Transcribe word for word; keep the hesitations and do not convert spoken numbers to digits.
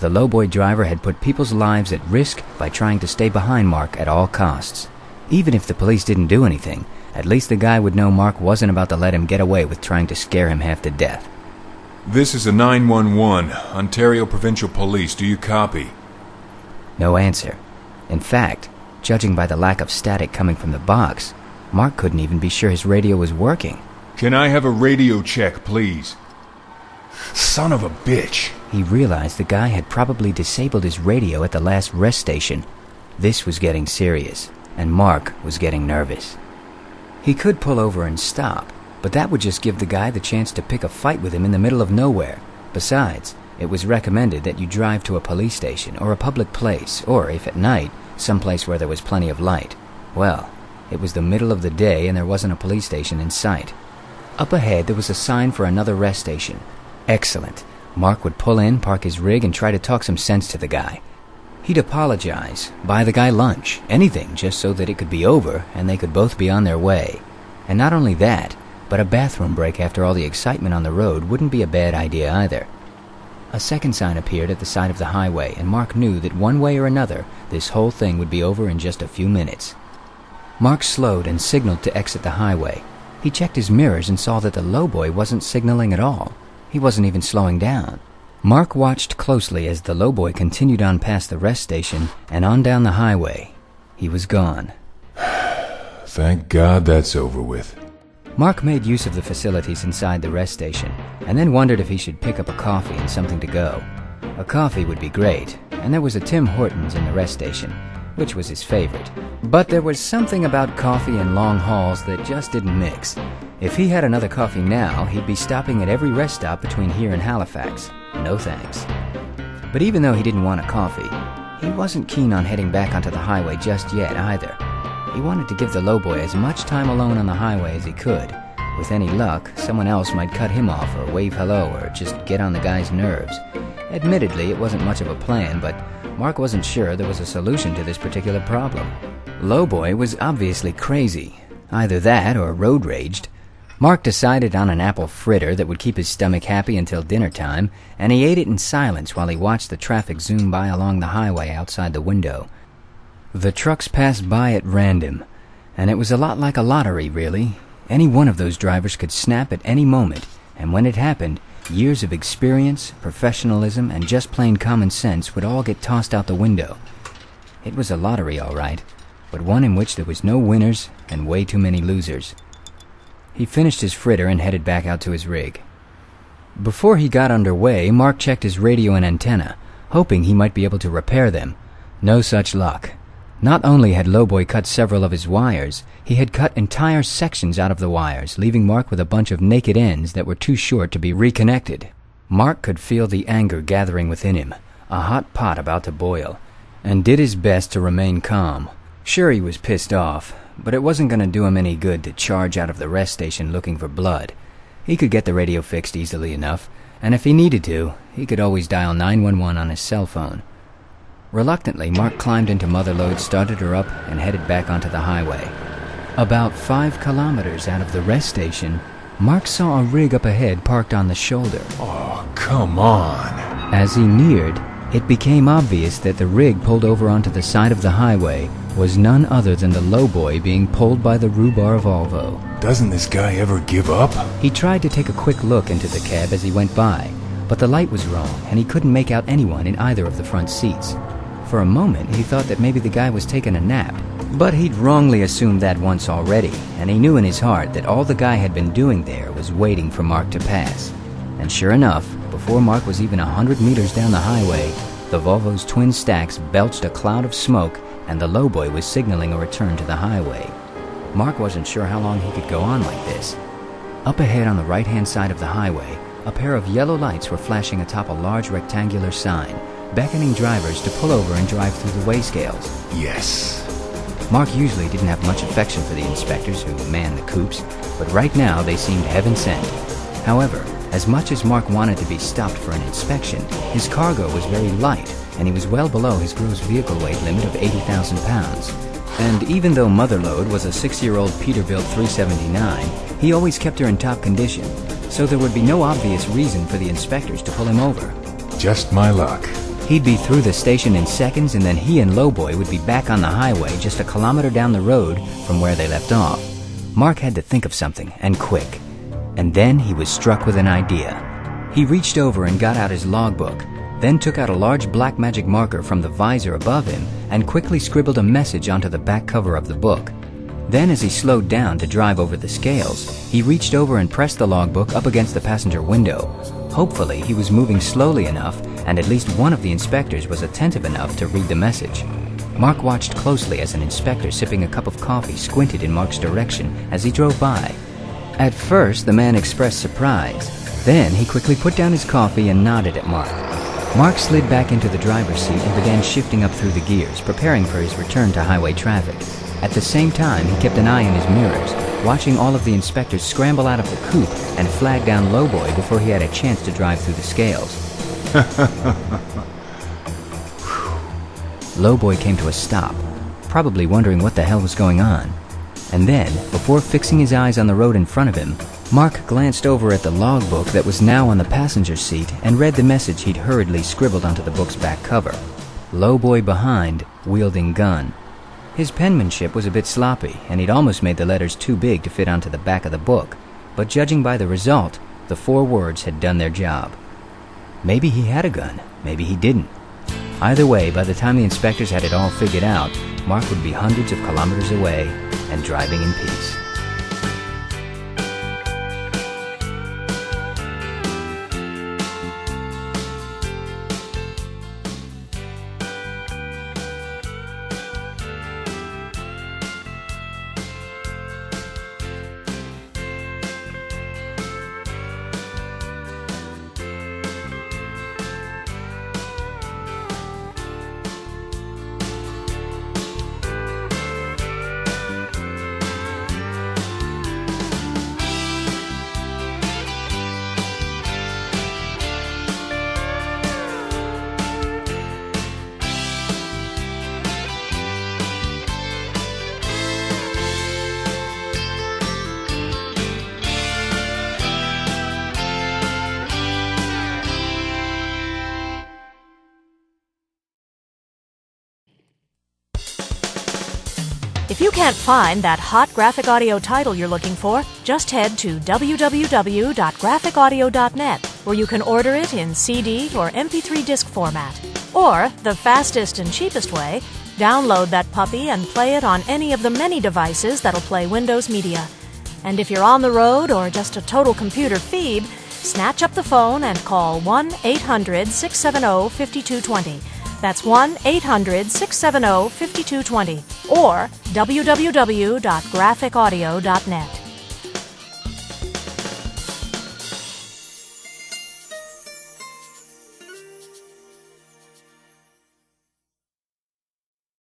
The lowboy driver had put people's lives at risk by trying to stay behind Mark at all costs. Even if the police didn't do anything, at least the guy would know Mark wasn't about to let him get away with trying to scare him half to death. This is a nine one one, Ontario Provincial Police. Do you copy? No answer. In fact, judging by the lack of static coming from the box, Mark couldn't even be sure his radio was working. Can I have a radio check, please? Son of a bitch. He realized the guy had probably disabled his radio at the last rest station. This was getting serious, and Mark was getting nervous. He could pull over and stop, but that would just give the guy the chance to pick a fight with him in the middle of nowhere. Besides, it was recommended that you drive to a police station or a public place, or, if at night, someplace where there was plenty of light. Well, it was the middle of the day and there wasn't a police station in sight. Up ahead there was a sign for another rest station. Excellent. Mark would pull in, park his rig, and try to talk some sense to the guy. He'd apologize, buy the guy lunch, anything just so that it could be over and they could both be on their way. And not only that, but a bathroom break after all the excitement on the road wouldn't be a bad idea either. A second sign appeared at the side of the highway, and Mark knew that one way or another, this whole thing would be over in just a few minutes. Mark slowed and signaled to exit the highway. He checked his mirrors and saw that the lowboy wasn't signaling at all. He wasn't even slowing down. Mark watched closely as the lowboy continued on past the rest station and on down the highway. He was gone. Thank God that's over with. Mark made use of the facilities inside the rest station, and then wondered if he should pick up a coffee and something to go. A coffee would be great, and there was a Tim Hortons in the rest station, which was his favorite. But there was something about coffee and long hauls that just didn't mix. If he had another coffee now, he'd be stopping at every rest stop between here and Halifax. No thanks. But even though he didn't want a coffee, he wasn't keen on heading back onto the highway just yet either. He wanted to give the lowboy as much time alone on the highway as he could. With any luck, someone else might cut him off or wave hello or just get on the guy's nerves. Admittedly, it wasn't much of a plan, but Mark wasn't sure there was a solution to this particular problem. Lowboy was obviously crazy. Either that or road raged. Mark decided on an apple fritter that would keep his stomach happy until dinner time, and he ate it in silence while he watched the traffic zoom by along the highway outside the window. The trucks passed by at random, and it was a lot like a lottery, really. Any one of those drivers could snap at any moment, and when it happened, years of experience, professionalism, and just plain common sense would all get tossed out the window. It was a lottery, all right, but one in which there was no winners and way too many losers. He finished his fritter and headed back out to his rig. Before he got underway, Mark checked his radio and antenna, hoping he might be able to repair them. No such luck. Not only had Lowboy cut several of his wires, he had cut entire sections out of the wires, leaving Mark with a bunch of naked ends that were too short to be reconnected. Mark could feel the anger gathering within him, a hot pot about to boil, and did his best to remain calm. Sure, he was pissed off, but it wasn't going to do him any good to charge out of the rest station looking for blood. He could get the radio fixed easily enough, and if he needed to, he could always dial nine one one on his cell phone. Reluctantly, Mark climbed into Motherlode, started her up, and headed back onto the highway. About five kilometers out of the rest station, Mark saw a rig up ahead parked on the shoulder. Oh, come on. As he neared, it became obvious that the rig pulled over onto the side of the highway was none other than the lowboy being pulled by the rhubarb Volvo. Doesn't this guy ever give up? He tried to take a quick look into the cab as he went by, but the light was wrong, and he couldn't make out anyone in either of the front seats. For a moment, he thought that maybe the guy was taking a nap, but he'd wrongly assumed that once already, and he knew in his heart that all the guy had been doing there was waiting for Mark to pass. And sure enough, before Mark was even a hundred meters down the highway, the Volvo's twin stacks belched a cloud of smoke, and the lowboy was signaling a return to the highway. Mark wasn't sure how long he could go on like this. Up ahead on the right-hand side of the highway, a pair of yellow lights were flashing atop a large rectangular sign, beckoning drivers to pull over and drive through the weigh scales. Yes. Mark usually didn't have much affection for the inspectors who manned the coupes, but right now they seemed heaven sent. However, as much as Mark wanted to be stopped for an inspection, his cargo was very light, and he was well below his gross vehicle weight limit of eighty thousand pounds. And even though Motherlode was a six-year-old Peterbilt three seventy-nine, he always kept her in top condition, so there would be no obvious reason for the inspectors to pull him over. Just my luck. He'd be through the station in seconds, and then he and Lowboy would be back on the highway just a kilometer down the road from where they left off. Mark had to think of something, and quick. And then he was struck with an idea. He reached over and got out his logbook, then took out a large black magic marker from the visor above him and quickly scribbled a message onto the back cover of the book. Then, as he slowed down to drive over the scales, he reached over and pressed the logbook up against the passenger window. Hopefully, he was moving slowly enough, and at least one of the inspectors was attentive enough to read the message. Mark watched closely as an inspector sipping a cup of coffee squinted in Mark's direction as he drove by. At first, the man expressed surprise. Then, he quickly put down his coffee and nodded at Mark. Mark slid back into the driver's seat and began shifting up through the gears, preparing for his return to highway traffic. At the same time, he kept an eye on his mirrors, watching all of the inspectors scramble out of the coupe and flag down Lowboy before he had a chance to drive through the scales. Lowboy came to a stop, probably wondering what the hell was going on. And then, before fixing his eyes on the road in front of him, Mark glanced over at the logbook that was now on the passenger seat and read the message he'd hurriedly scribbled onto the book's back cover. Lowboy behind, wielding gun. His penmanship was a bit sloppy, and he'd almost made the letters too big to fit onto the back of the book, but judging by the result, the four words had done their job. Maybe he had a gun, maybe he didn't. Either way, by the time the inspectors had it all figured out, Mark would be hundreds of kilometers away and driving in peace. If you can't find that hot graphic audio title you're looking for, just head to w w w dot graphic audio dot net, where you can order it in C D or M P three disc format. Or, the fastest and cheapest way, download that puppy and play it on any of the many devices that'll play Windows Media. And if you're on the road or just a total computer phoebe, snatch up the phone and call one eight hundred, six seven zero, five two two zero. That's one eight hundred, six seven zero, five two two zero. Or w w w dot graphic audio dot net.